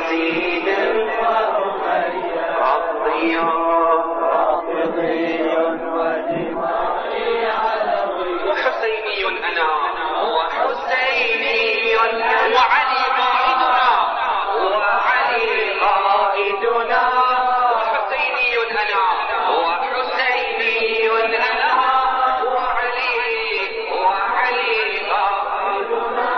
يزيد رضي وحسيني أنا وحسيني وعلي قائدنا وعلي قائدنا وحسيني أنا وحسيني أنا وعلي قائدنا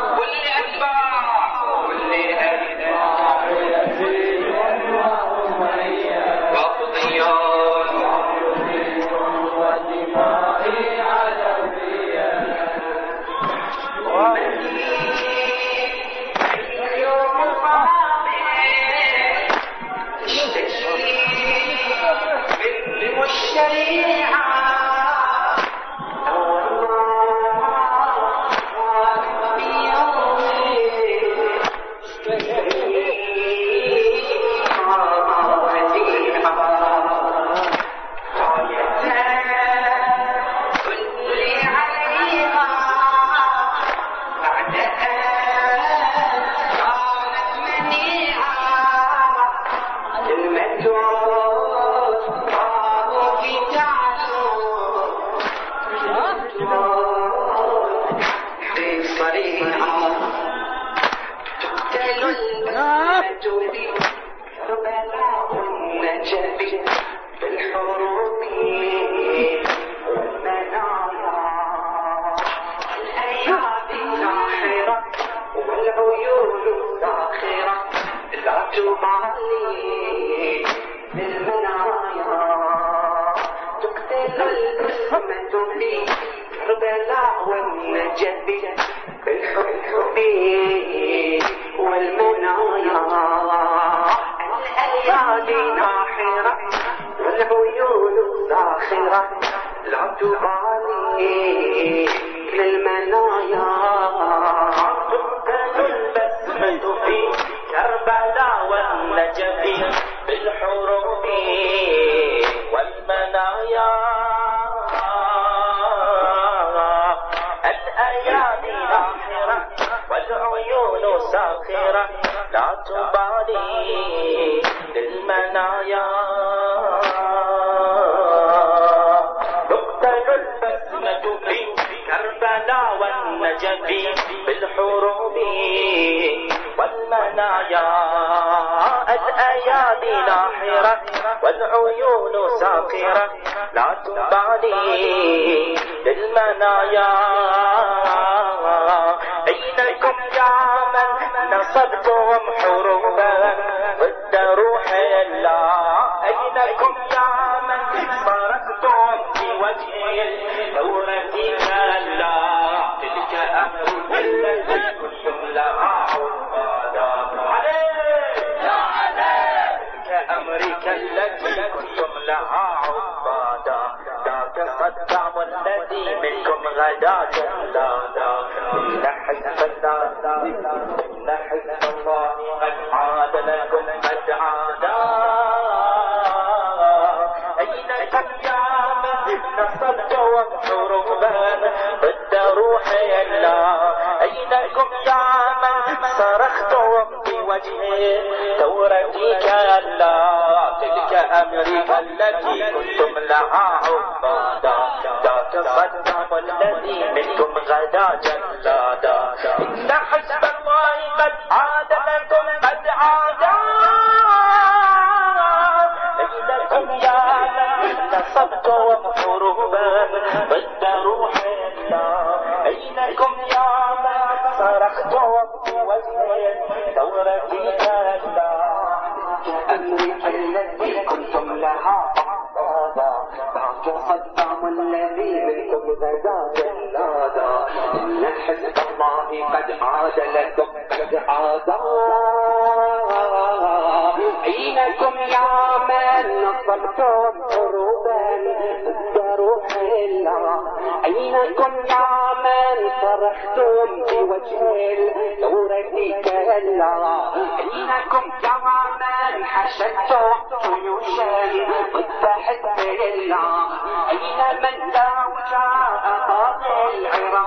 كل أتباع يزيد رضيان ودمائي علوية يوم من الشريعة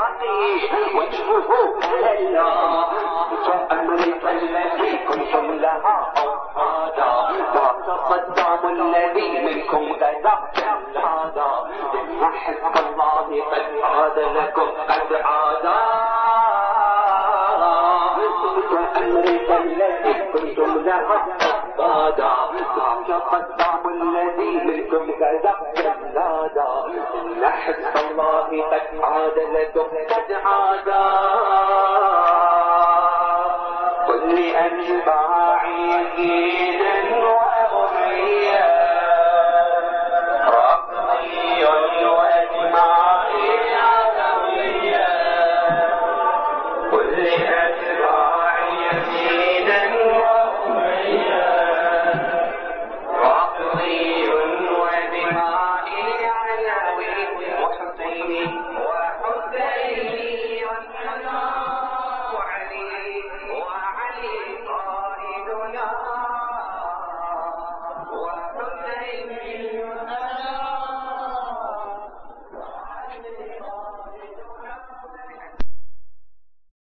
وجهه كالله كأمرك الذي كنتم له لها أوحادا ذاك صدام الذي منكم غزا جلادا إن حزب الله قد عاد لكم قد عادا أمريكا التي كنتم لها عبادا ذاك صدام الذي منكم غزا جلادا إن حزب الله قد عاد لكم قد عادا قل لأتباعي دينا وأميا رقمي وإجماعي علويا قل لأتباعي دينا وأميا رقمي ودمائي علوي وحسيني وحسين